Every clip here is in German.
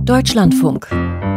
Deutschlandfunk.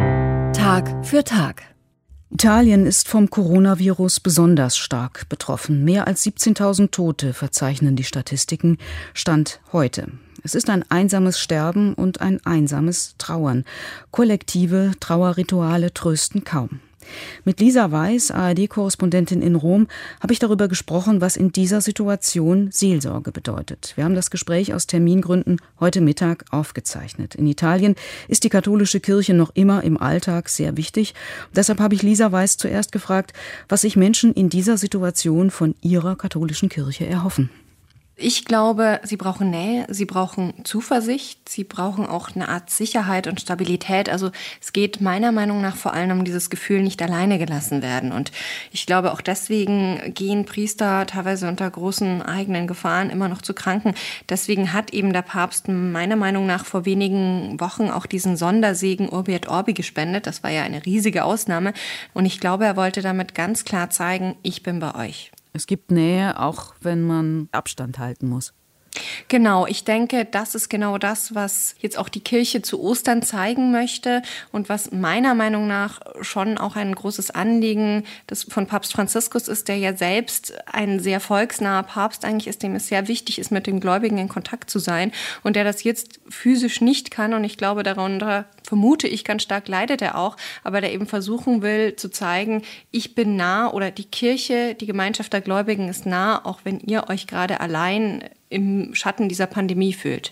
Tag für Tag. Italien ist vom Coronavirus besonders stark betroffen. Mehr als 17.000 Tote verzeichnen die Statistiken, Stand heute. Es ist ein einsames Sterben und ein einsames Trauern. Kollektive Trauerrituale trösten kaum. Mit Lisa Weiß, ARD-Korrespondentin in Rom, habe ich darüber gesprochen, was in dieser Situation Seelsorge bedeutet. Wir haben das Gespräch aus Termingründen heute Mittag aufgezeichnet. In Italien ist die katholische Kirche noch immer im Alltag sehr wichtig. Deshalb habe ich Lisa Weiß zuerst gefragt, was sich Menschen in dieser Situation von ihrer katholischen Kirche erhoffen. Ich glaube, sie brauchen Nähe, sie brauchen Zuversicht, sie brauchen auch eine Art Sicherheit und Stabilität. Also es geht meiner Meinung nach vor allem um dieses Gefühl, nicht alleine gelassen werden. Und ich glaube, auch deswegen gehen Priester teilweise unter großen eigenen Gefahren immer noch zu Kranken. Deswegen hat eben der Papst meiner Meinung nach vor wenigen Wochen auch diesen Sondersegen Urbi et Orbi gespendet. Das war ja eine riesige Ausnahme. Und ich glaube, er wollte damit ganz klar zeigen, ich bin bei euch. Es gibt Nähe, auch wenn man Abstand halten muss. Genau, ich denke, das ist genau das, was jetzt auch die Kirche zu Ostern zeigen möchte und was meiner Meinung nach schon auch ein großes Anliegen von Papst Franziskus ist, der ja selbst ein sehr volksnaher Papst eigentlich ist, dem es sehr wichtig ist, mit den Gläubigen in Kontakt zu sein und der das jetzt physisch nicht kann und ich glaube, darunter vermute ich ganz stark leidet er auch, aber der eben versuchen will zu zeigen, ich bin nah oder die Kirche, die Gemeinschaft der Gläubigen ist nah, auch wenn ihr euch gerade allein im Schatten dieser Pandemie fühlt.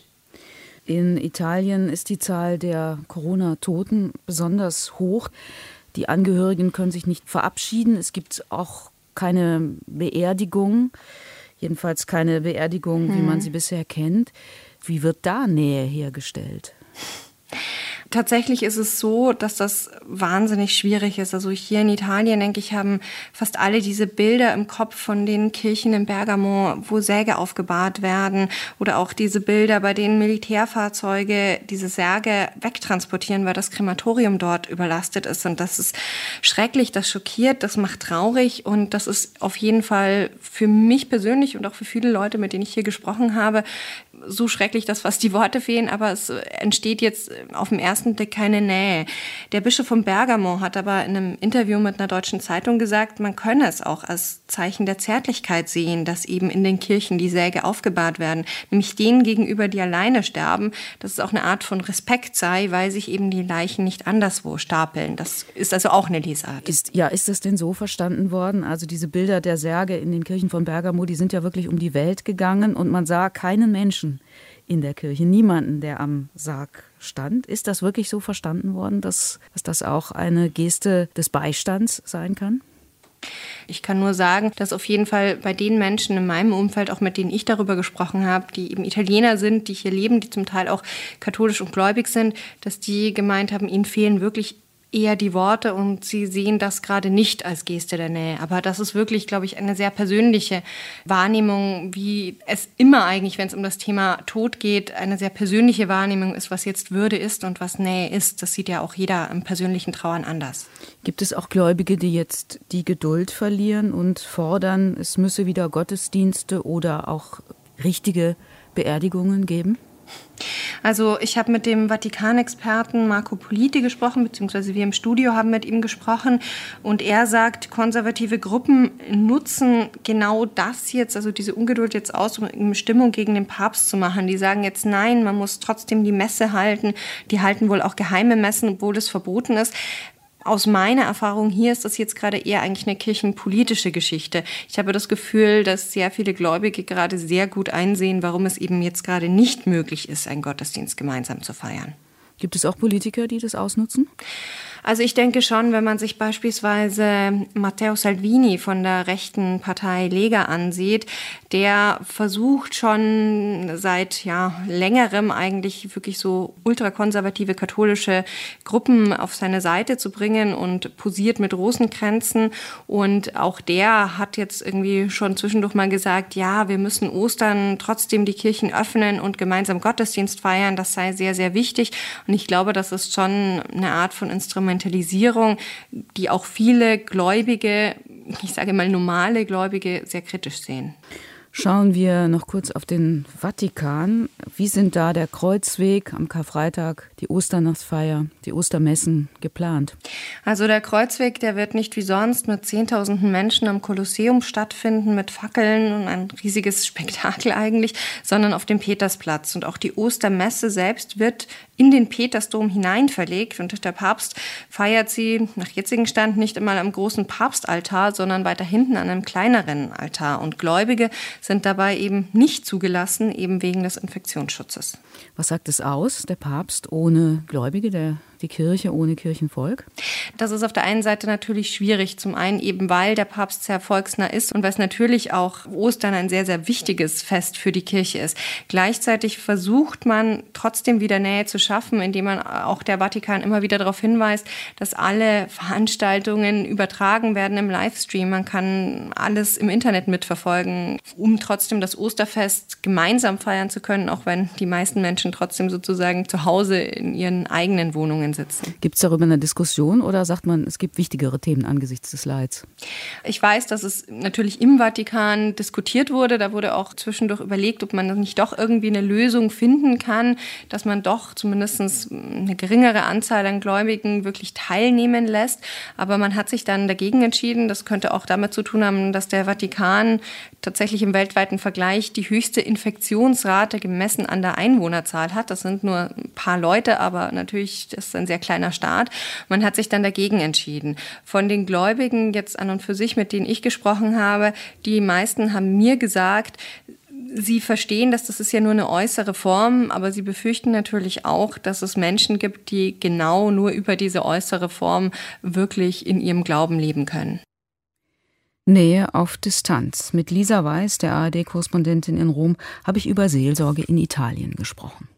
In Italien ist die Zahl der Corona-Toten besonders hoch. Die Angehörigen können sich nicht verabschieden. Es gibt auch keine Beerdigung, jedenfalls keine Beerdigung, wie man sie bisher kennt. Wie wird da Nähe hergestellt? Tatsächlich ist es so, dass das wahnsinnig schwierig ist. Also hier in Italien, denke ich, haben fast alle diese Bilder im Kopf von den Kirchen in Bergamo, wo Särge aufgebahrt werden oder auch diese Bilder, bei denen Militärfahrzeuge diese Särge wegtransportieren, weil das Krematorium dort überlastet ist. Und das ist schrecklich, das schockiert, das macht traurig und das ist auf jeden Fall für mich persönlich und auch für viele Leute, mit denen ich hier gesprochen habe, so schrecklich, dass fast die Worte fehlen, aber es entsteht jetzt auf dem ersten Blick keine Nähe. Der Bischof von Bergamo hat aber in einem Interview mit einer deutschen Zeitung gesagt, man könne es auch als Zeichen der Zärtlichkeit sehen, dass eben in den Kirchen die Särge aufgebahrt werden, nämlich denen gegenüber, die alleine sterben, dass es auch eine Art von Respekt sei, weil sich eben die Leichen nicht anderswo stapeln. Das ist also auch eine Lesart. Ist das denn so verstanden worden? Also diese Bilder der Särge in den Kirchen von Bergamo, die sind ja wirklich um die Welt gegangen und man sah keinen Menschen in der Kirche, niemanden, der am Sarg stand. Ist das wirklich so verstanden worden, dass das auch eine Geste des Beistands sein kann? Ich kann nur sagen, dass auf jeden Fall bei den Menschen in meinem Umfeld, auch mit denen ich darüber gesprochen habe, die eben Italiener sind, die hier leben, die zum Teil auch katholisch und gläubig sind, dass die gemeint haben, ihnen fehlen wirklich eher die Worte und sie sehen das gerade nicht als Geste der Nähe. Aber das ist wirklich, glaube ich, eine sehr persönliche Wahrnehmung, wie es immer eigentlich, wenn es um das Thema Tod geht, eine sehr persönliche Wahrnehmung ist, was jetzt Würde ist und was Nähe ist. Das sieht ja auch jeder im persönlichen Trauern anders. Gibt es auch Gläubige, die jetzt die Geduld verlieren und fordern, es müsse wieder Gottesdienste oder auch richtige Beerdigungen geben? Also ich habe mit dem Vatikan-Experten Marco Politi gesprochen, beziehungsweise wir im Studio haben mit ihm gesprochen und er sagt, konservative Gruppen nutzen genau das jetzt, also diese Ungeduld jetzt aus, um Stimmung gegen den Papst zu machen. Die sagen jetzt, nein, man muss trotzdem die Messe halten. Die halten wohl auch geheime Messen, obwohl es verboten ist. Aus meiner Erfahrung hier ist das jetzt gerade eher eigentlich eine kirchenpolitische Geschichte. Ich habe das Gefühl, dass sehr viele Gläubige gerade sehr gut einsehen, warum es eben jetzt gerade nicht möglich ist, einen Gottesdienst gemeinsam zu feiern. Gibt es auch Politiker, die das ausnutzen? Also ich denke schon, wenn man sich beispielsweise Matteo Salvini von der rechten Partei Lega ansieht, der versucht schon seit längerem eigentlich wirklich so ultrakonservative katholische Gruppen auf seine Seite zu bringen und posiert mit Rosenkränzen. Und auch der hat jetzt irgendwie schon zwischendurch mal gesagt, ja, wir müssen Ostern trotzdem die Kirchen öffnen und gemeinsam Gottesdienst feiern. Das sei sehr, sehr wichtig. Und ich glaube, das ist schon eine Art von Instrumentalisierung, die auch viele Gläubige, ich sage mal normale Gläubige, sehr kritisch sehen. Schauen wir noch kurz auf den Vatikan. Wie sind da der Kreuzweg am Karfreitag, die Osternachtsfeier, die Ostermessen geplant? Also der Kreuzweg, der wird nicht wie sonst mit Zehntausenden Menschen am Kolosseum stattfinden, mit Fackeln und ein riesiges Spektakel eigentlich, sondern auf dem Petersplatz. Und auch die Ostermesse selbst wird in den Petersdom hinein verlegt. Und der Papst feiert sie nach jetzigem Stand nicht einmal am großen Papstaltar, sondern weiter hinten an einem kleineren Altar. Und Gläubige sind dabei eben nicht zugelassen, eben wegen des Infektionsschutzes. Was sagt es aus, der Papst ohne Gläubige, die Kirche ohne Kirchenvolk? Das ist auf der einen Seite natürlich schwierig. Zum einen eben, weil der Papst sehr volksnah ist und weil es natürlich auch Ostern ein sehr, sehr wichtiges Fest für die Kirche ist. Gleichzeitig versucht man trotzdem wieder Nähe zu schaffen, indem man auch der Vatikan immer wieder darauf hinweist, dass alle Veranstaltungen übertragen werden im Livestream. Man kann alles im Internet mitverfolgen, um trotzdem das Osterfest gemeinsam feiern zu können, auch wenn die meisten Menschen trotzdem sozusagen zu Hause in ihren eigenen Wohnungen sitzen. Gibt es darüber eine Diskussion oder sagt man, es gibt wichtigere Themen angesichts des Leids? Ich weiß, dass es natürlich im Vatikan diskutiert wurde. Da wurde auch zwischendurch überlegt, ob man nicht doch irgendwie eine Lösung finden kann, dass man doch zumindest eine geringere Anzahl an Gläubigen wirklich teilnehmen lässt. Aber man hat sich dann dagegen entschieden. Das könnte auch damit zu tun haben, dass der Vatikan tatsächlich im weltweiten Vergleich die höchste Infektionsrate gemessen an der Einwohnerzahl hat. Das sind nur ein paar Leute, aber natürlich das ist ein sehr kleiner Staat. Man hat sich dann dagegen entschieden. Von den Gläubigen jetzt an und für sich, mit denen ich gesprochen habe, die meisten haben mir gesagt, sie verstehen, dass das ist ja nur eine äußere Form, aber sie befürchten natürlich auch, dass es Menschen gibt, die genau nur über diese äußere Form wirklich in ihrem Glauben leben können. Nähe auf Distanz. Mit Lisa Weiß, der ARD-Korrespondentin in Rom, habe ich über Seelsorge in Italien gesprochen.